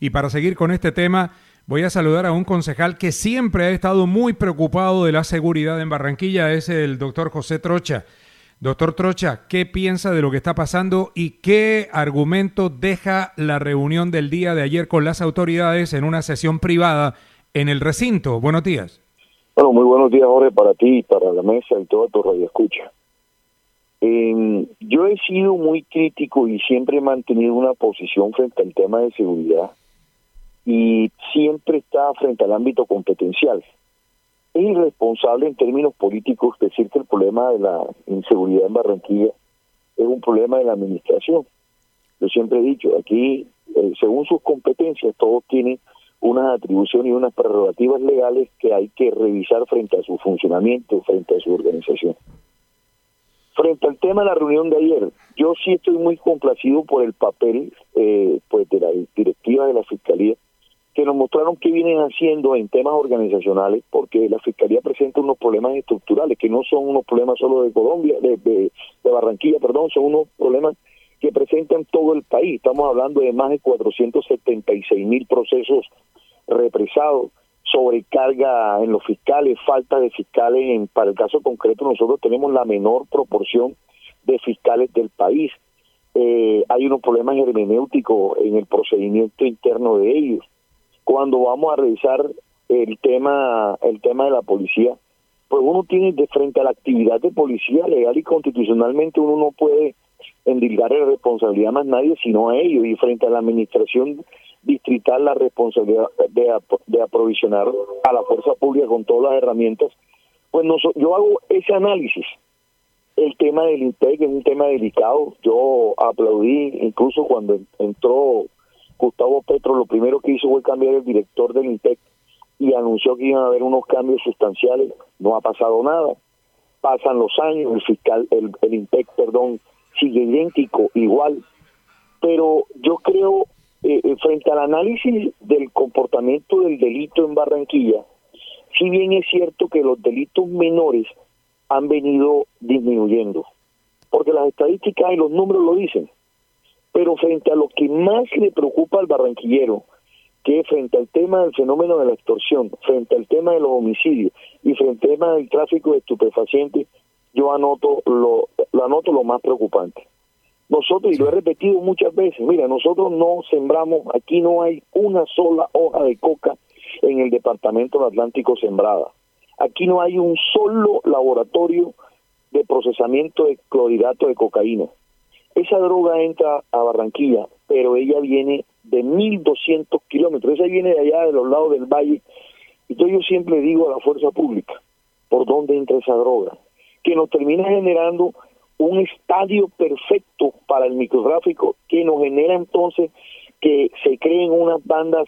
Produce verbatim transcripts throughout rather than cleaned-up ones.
Y para seguir con este tema, voy a saludar a un concejal que siempre ha estado muy preocupado de la seguridad en Barranquilla, es el doctor José Trocha. Doctor Trocha, ¿qué piensa de lo que está pasando y qué argumento deja la reunión del día de ayer con las autoridades en una sesión privada en el recinto? Buenos días. Bueno, muy buenos días, Jorge, para ti, para la mesa y toda tu radioescucha. Eh, yo he sido muy crítico y siempre he mantenido una posición frente al tema de seguridad y siempre está frente al ámbito competencial. Es irresponsable en términos políticos decir que el problema de la inseguridad en Barranquilla es un problema de la administración. Yo siempre he dicho, aquí, eh, según sus competencias, todos tienen unas atribuciones y unas prerrogativas legales que hay que revisar frente a su funcionamiento, frente a su organización. Frente al tema de la reunión de ayer, yo sí estoy muy complacido por el papel eh, pues de la directiva de la Fiscalía, que nos mostraron qué vienen haciendo en temas organizacionales, porque la Fiscalía presenta unos problemas estructurales, que no son unos problemas solo de Colombia, de, de, de Barranquilla, perdón, son unos problemas que presentan todo el país. Estamos hablando de más de cuatrocientos setenta y seis mil procesos represados, sobrecarga en los fiscales, falta de fiscales. En, para el caso concreto, nosotros tenemos la menor proporción de fiscales del país. Eh, hay unos problemas hermenéuticos en el procedimiento interno de ellos. Cuando vamos a revisar el tema el tema de la policía, pues uno tiene de frente a la actividad de policía legal y constitucionalmente uno no puede endilgar la responsabilidad a más nadie sino a ellos, y frente a la administración distrital la responsabilidad de, de aprovisionar a la fuerza pública con todas las herramientas. Pues no, yo hago ese análisis. El tema del INPEC es un tema delicado. Yo aplaudí incluso cuando entró Gustavo Petro, lo primero que hizo fue cambiar el director del INPEC y anunció que iban a haber unos cambios sustanciales. No ha pasado nada. Pasan los años, el fiscal, el, el INPEC, perdón, sigue idéntico, igual. Pero yo creo, eh, frente al análisis del comportamiento del delito en Barranquilla, si bien es cierto que los delitos menores han venido disminuyendo, porque las estadísticas y los números lo dicen. Pero frente a lo que más le preocupa al barranquillero, que es frente al tema del fenómeno de la extorsión, frente al tema de los homicidios y frente al tema del tráfico de estupefacientes, yo anoto lo, lo anoto lo más preocupante. Nosotros, y lo he repetido muchas veces, mira, nosotros no sembramos, aquí no hay una sola hoja de coca en el departamento del Atlántico sembrada. Aquí no hay un solo laboratorio de procesamiento de clorhidrato de cocaína. Esa droga entra a Barranquilla, pero ella viene de mil doscientos kilómetros, esa viene de allá de los lados del valle. Entonces yo siempre digo a la fuerza pública, ¿por dónde entra esa droga? Que nos termina generando un estadio perfecto para el microtráfico, que nos genera entonces que se creen unas bandas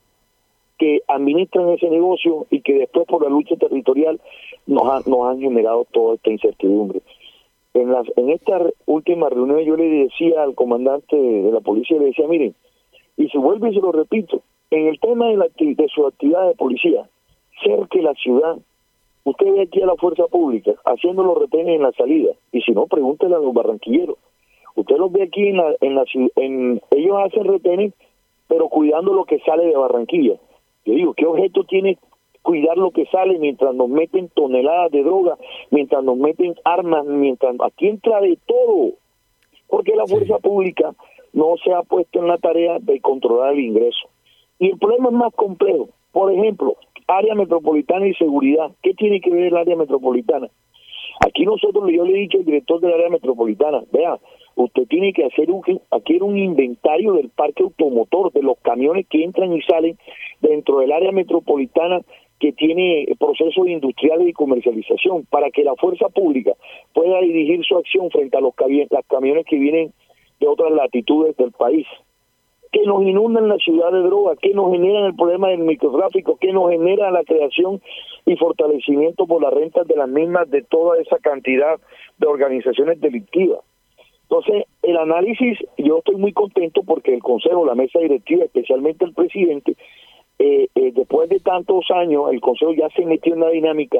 que administran ese negocio y que después por la lucha territorial nos, ha, nos han generado toda esta incertidumbre. En, las, en esta última reunión yo le decía al comandante de la policía, le decía, miren, y se vuelve y se lo repito, en el tema de, la, de su actividad de policía, cerca de la ciudad, usted ve aquí a la fuerza pública haciendo los retenes en la salida, y si no, pregúntele a los barranquilleros. Usted los ve aquí en la, en la en, ellos hacen retenes, pero cuidando lo que sale de Barranquilla. Yo digo, ¿qué objeto tiene cuidar lo que sale mientras nos meten toneladas de droga, mientras nos meten armas, mientras aquí entra de todo? Porque la fuerza sí. pública no se ha puesto en la tarea de controlar el ingreso. Y el problema es más complejo. Por ejemplo, área metropolitana y seguridad. ¿Qué tiene que ver el área metropolitana? Aquí nosotros, yo le he dicho al director del área metropolitana, vea, usted tiene que hacer un, aquí era un inventario del parque automotor, de los camiones que entran y salen dentro del área metropolitana que tiene procesos industriales y comercialización, para que la fuerza pública pueda dirigir su acción frente a los cavi- las camiones que vienen de otras latitudes del país, que nos inundan la ciudad de droga, que nos generan el problema del microtráfico, que nos genera la creación y fortalecimiento por las rentas de las mismas de toda esa cantidad de organizaciones delictivas. Entonces, el análisis, yo estoy muy contento porque el Consejo, la mesa directiva, especialmente el presidente, eh, eh, después de tantos años, el Consejo ya se metió en la dinámica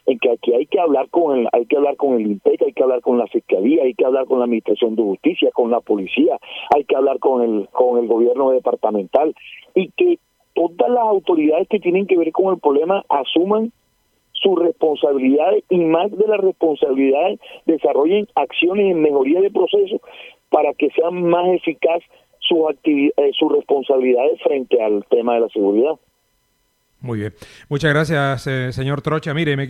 en que aquí hay que hablar con el, hay que hablar con el INPEC, hay que hablar con la Fiscalía, hay que hablar con la Administración de Justicia, con la Policía, hay que hablar con el, con el gobierno departamental, y que todas las autoridades que tienen que ver con el problema asuman sus responsabilidades, y más de las responsabilidades desarrollen acciones en mejoría de procesos para que sean más eficaz sus activi- eh, sus responsabilidades frente al tema de la seguridad. Muy bien. Muchas gracias, eh, señor Trocha. Mire, me